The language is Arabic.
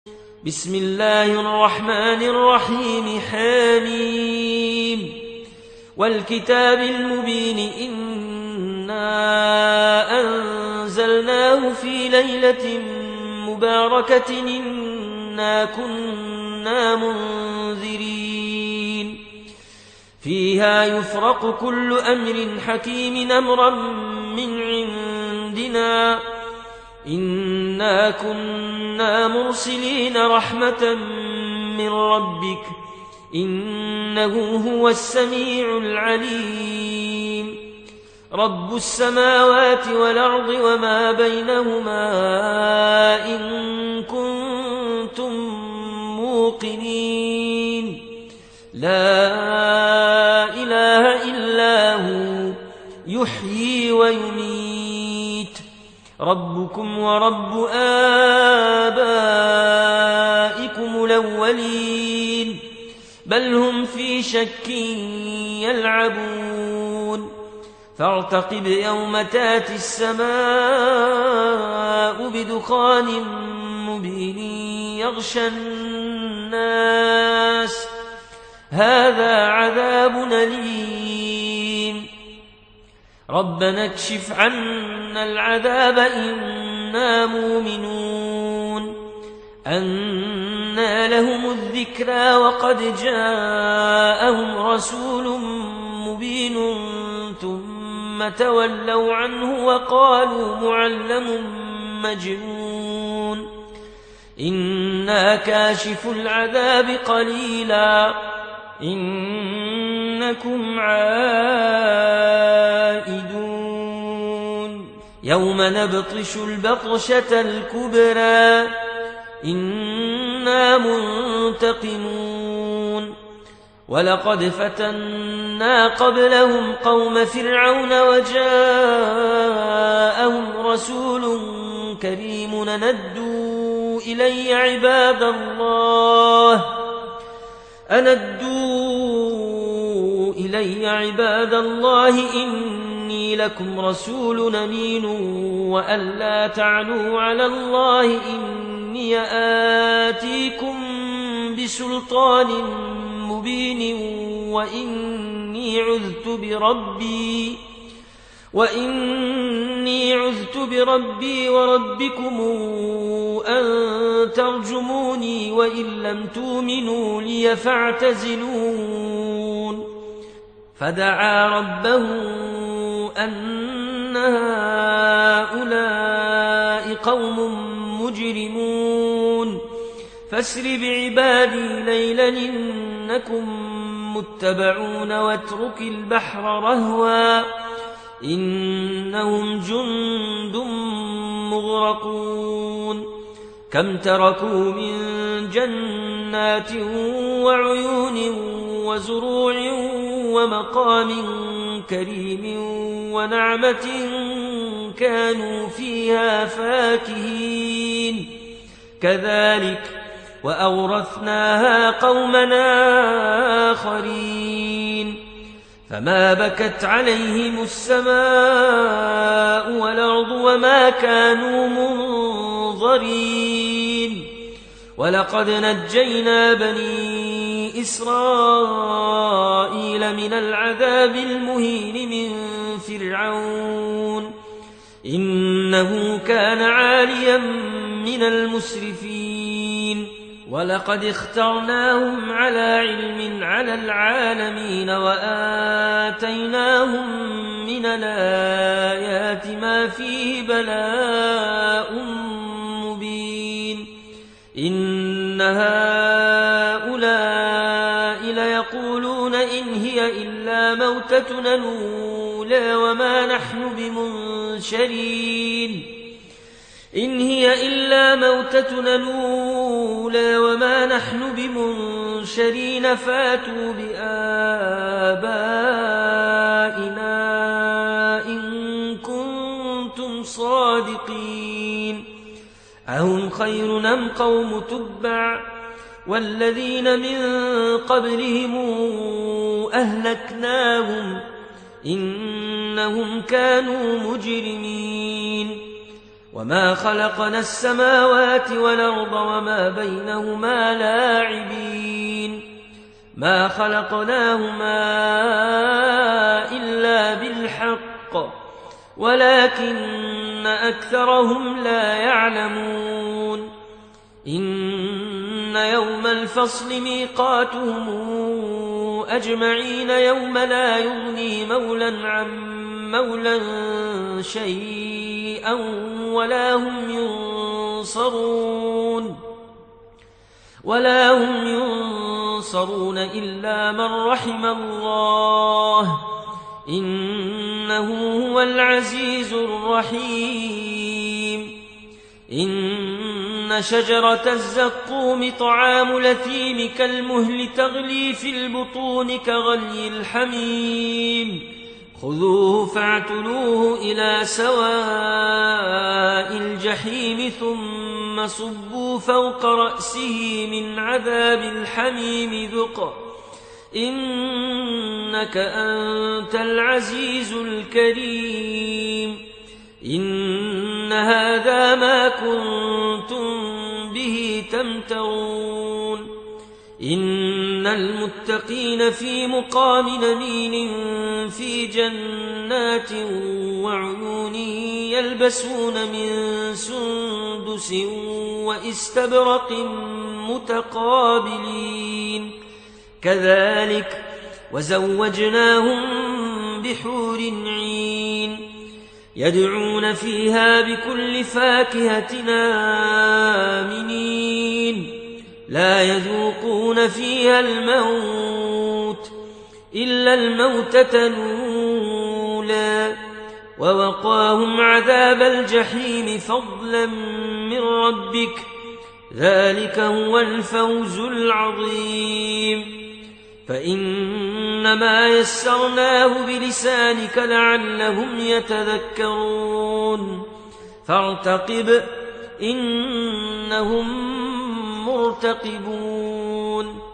بسم الله الرحمن الرحيم حميم والكتاب المبين إنا أنزلناه في ليلة مباركة إنا كنا منذرين فيها يفرق كل أمر حكيم أمرا من عندنا إنا كنا مرسلين رحمة من ربك إنه هو السميع العليم رب السماوات والأرض وما بينهما إن كنتم موقنين لا إله إلا هو يحيي ويميت ربكم ورب آبائكم الأولين بل هم في شك يلعبون فارتقب يوم تاتي السماء بدخان مبين يغشى الناس هذا عذاب أليم ربنا اكشف عنا العذاب إنا مؤمنون أنى لهم الذكرى وقد جاءهم رسول مبين ثم تولوا عنه وقالوا معلم مجنون إنا كاشف العذاب قليلا إنكم عائدون يوم نبطش البطشة الكبرى إنا منتقمون ولقد فتنا قبلهم قوم فرعون وجاءهم رسول كريم ندوا إلي عباد الله إني لكم رسول أمين وأن لا تعلوا على الله إني آتيكم بسلطان مبين وإني عذت بربي وربكم أن ترجموني وإن لم تؤمنوا لي فاعتزلون فدعا ربه أن هؤلاء قوم مجرمون فاسر بعبادي ليلا إنكم متبعون واترك البحر رهوا إنهم جند مغرقون كم تركوا من جنات وعيون وزروع ومقام كريم ونعمة كانوا فيها فاكهين كذلك وأورثناها قومنا آخرين فما بكت عليهم السماء والأرض وما كانوا منظرين ولقد نجينا بني إسرائيل من العذاب المهين من فرعون إنه كان عاليا من المسرفين ولقد اخترناهم على علم على العالمين وآتيناهم من الآيات ما فيه بلاء مبين إن هؤلاء ليقولون إن هي إلا موتتنا الأولى وما نحن بمنشرين فاتوا بآبائنا إن كنتم صادقين أهم خير أم قوم تبع والذين من قبلهم أهلكناهم إنهم كانوا مجرمين وما خلقنا السماوات والأرض وما بينهما لاعبين ما خلقناهما إلا بالحق ولكن أكثرهم لا يعلمون إن يوم الفصل ميقاتهم أجمعين يوم لا يغني مولى عن مولى شيئا ولا هم ينصرون إلا من رحم الله إنه هو العزيز الرحيم إن شجرة الزقوم طعام الأثيم كالمهل تغلي في البطون كغلي الحميم خذوه فاعتلوه إلى سواء الجحيم ثم صبوا فوق رأسه من عذاب الحميم ذق إنك أنت العزيز الكريم إن هذا ما كنتم به تمترون إن المتقين في مقام أمين في جنات وعيون يلبسون من سندس واستبرق متقابلين كذلك وزوجناهم بحور عين يدعون فيها بكل فاكهة آمنين لا يذوقون فيها الموت إلا الموتة الأولى ووقاهم عذاب الجحيم فضلا من ربك ذلك هو الفوز العظيم فإنما يسرناه بلسانك لعلهم يتذكرون فارتقب إنهم مرتقبون